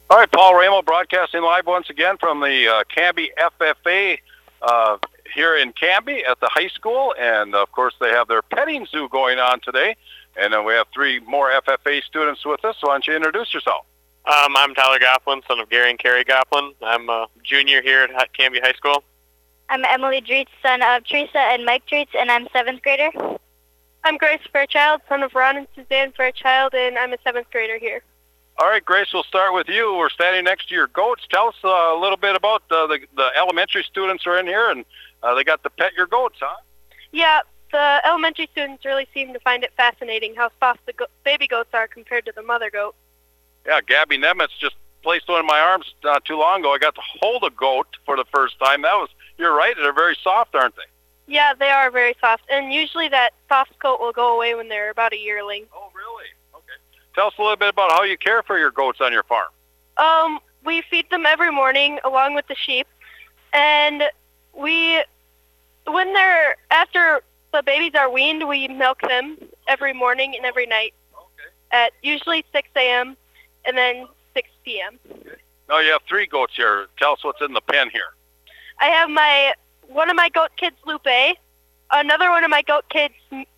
All right, Paul Ramo broadcasting live once again from the Canby FFA here in Canby at the high school. And, of course, they have their petting zoo going on today. And we have 3 more FFA students with us. So why don't you introduce yourself? I'm Tyler Goplin, son of Gary and Carrie Goplin. I'm a junior here at Canby High School. I'm Emily Dreets, son of Teresa and Mike Dreets, and I'm 7th grader. I'm Grace Fairchild, son of Ron and Suzanne Fairchild, and I'm a 7th grader here. All right, Grace, we'll start with you. We're standing next to your goats. Tell us a little bit about the elementary students are in here, and they got to pet your goats, huh? Yeah, the elementary students really seem to find it fascinating how soft the baby goats are compared to the mother goat. Yeah, Gabby Nemitz just placed one in my arms not too long ago. I got to hold a goat for the first time. You're right, they're very soft, aren't they? Yeah, they are very soft, and usually that soft coat will go away when they're about a yearling. Oh, really? Tell us a little bit about how you care for your goats on your farm. We feed them every morning along with the sheep, and after the babies are weaned, we milk them every morning and every night at usually 6 a.m. and then 6 p.m. Okay. Now you have 3 goats here. Tell us what's in the pen here. I have one of my goat kids, Lupe, another one of my goat kids,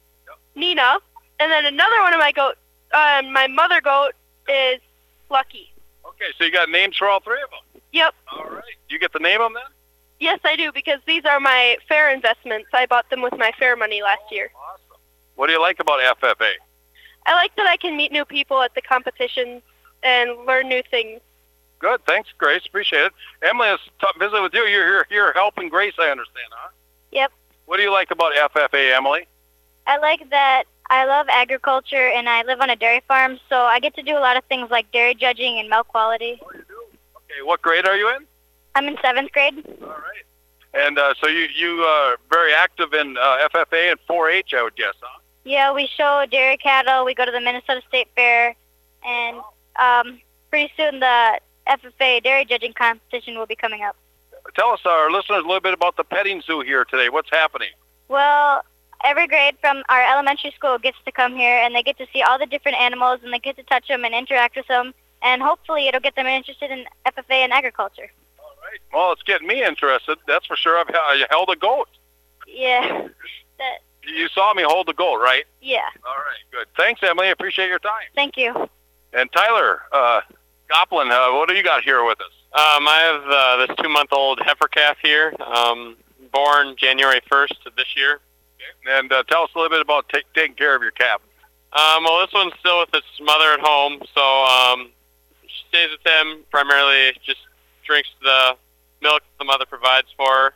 Nina, and then another one of my my mother goat is Lucky. Okay, so you got names for all 3 of them? Yep. All right. You get to name them then? Yes, I do, because these are my fair investments. I bought them with my fair money last year. Awesome. What do you like about FFA? I like that I can meet new people at the competitions and learn new things. Good. Thanks, Grace. Appreciate it. Emily, let's visit with you. You're here helping Grace, I understand, huh? Yep. What do you like about FFA, Emily? I like that I love agriculture, and I live on a dairy farm, so I get to do a lot of things like dairy judging and milk quality. Oh, you do? Okay. What grade are you in? I'm in 7th grade. All right. And so you are very active in FFA and 4-H, I would guess, huh? Yeah, we show dairy cattle. We go to the Minnesota State Fair, and pretty soon the FFA dairy judging competition will be coming up. Tell us, our listeners, a little bit about the petting zoo here today. What's happening? Well, every grade from our elementary school gets to come here, and they get to see all the different animals, and they get to touch them and interact with them, and hopefully it'll get them interested in FFA and agriculture. All right. Well, it's getting me interested. That's for sure. I held a goat. Yeah. You saw me hold the goat, right? Yeah. All right. Good. Thanks, Emily. I appreciate your time. Thank you. And Tyler Goplin, what do you got here with us? I have this 2-month-old heifer calf here, born January 1st of this year. Okay. And tell us a little bit about taking care of your calf. Well, this one's still with its mother at home, so she stays with them, primarily just drinks the milk the mother provides for her.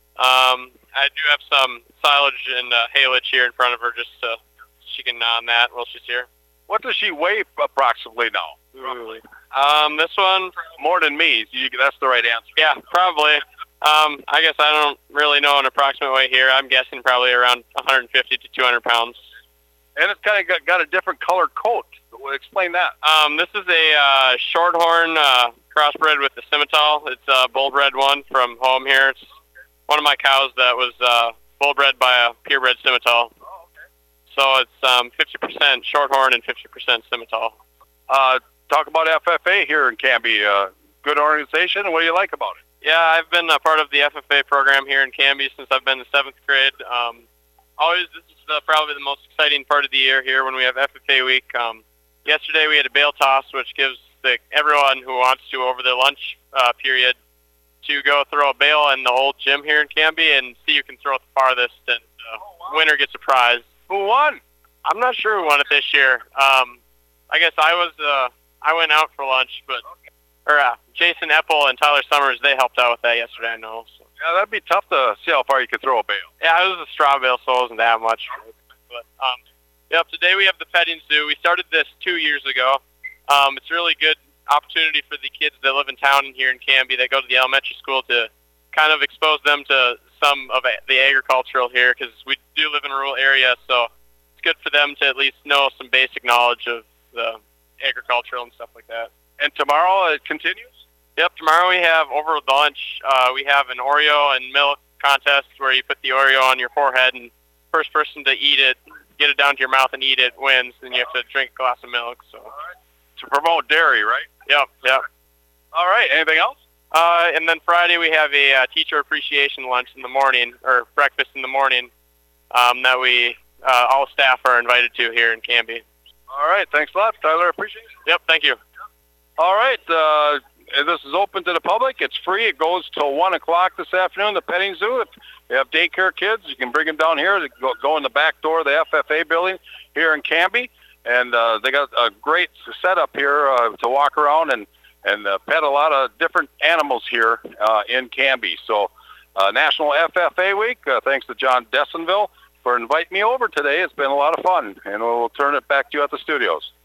I do have some silage and haylage here in front of her just so she can gnaw on that while she's here. What does she weigh approximately now? Roughly. This one... More than me. That's the right answer. Yeah, probably. I guess I don't really know an approximate weight here. I'm guessing probably around 150 to 200 pounds. And it's kind of got a different color coat. Explain that. This is a shorthorn crossbred with the Simmental. It's a bull-bred one from home here. It's one of my cows that was bull-bred by a purebred Simmental. Oh, okay. So it's 50% shorthorn and 50% Simmental. Talk about FFA here in Canby. Good organization. What do you like about it? Yeah, I've been a part of the FFA program here in Canby since I've been in 7th grade. This is probably the most exciting part of the year here when we have FFA week. Yesterday we had a bale toss, which gives everyone who wants to over their lunch period to go throw a bale in the old gym here in Canby and see who can throw it the farthest, and winner gets a prize. Who won? I'm not sure who won it this year. I guess I went out for lunch, but Jason Eppel and Tyler Summers, they helped out with that yesterday, I know. So. Yeah, that'd be tough to see how far you could throw a bale. Yeah, it was a straw bale, so it wasn't that much. But yep, today we have the petting zoo. We started this 2 years ago. It's a really good opportunity for the kids that live in town here in Canby that go to the elementary school to kind of expose them to some of the agricultural here, because we do live in a rural area, so it's good for them to at least know some basic knowledge of the agricultural and stuff like that. And tomorrow it continues? Yep, tomorrow we have, over lunch, we have an Oreo and milk contest where you put the Oreo on your forehead, and first person to eat it, get it down to your mouth and eat it, wins, and you have to drink a glass of milk. So to promote dairy, right? Yep. All right. Anything else? And then Friday we have a teacher appreciation lunch in the morning, or breakfast in the morning, that we all staff are invited to here in Canby. All right. Thanks a lot, Tyler. Appreciate it. Yep, thank you. All right. This is open to the public. It's free. It goes till 1 o'clock this afternoon, the petting zoo. If you have daycare kids, you can bring them down here. They go in the back door of the FFA building here in Canby. And they got a great setup here to walk around and pet a lot of different animals here in Canby. So National FFA Week, thanks to John Dessenville for inviting me over today. It's been a lot of fun, and we'll turn it back to you at the studios.